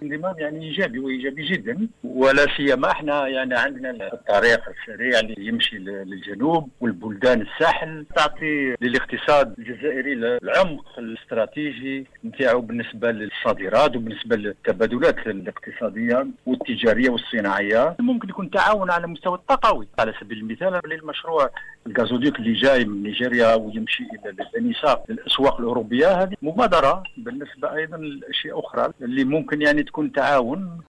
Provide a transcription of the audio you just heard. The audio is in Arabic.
انضمام يعني ايجابي وايجابي جدا، ولا سيما احنا يعني عندنا الطريق السريع اللي يمشي للجنوب والبلدان الساحل، تعطي للاقتصاد الجزائري العمق الاستراتيجي نتاعو بالنسبه للصادرات وبالنسبه للتبادلات الاقتصاديه والتجاريه والصناعيه. ممكن يكون تعاون على المستوى الطاقوي، على سبيل المثال للمشروع الغازوديك اللي جاي من نيجيريا ويمشي الى النساء الاسواق الاوروبيه. هذه مبادره بالنسبه ايضا لاشياء اخرى اللي ممكن يعني تكون تعاون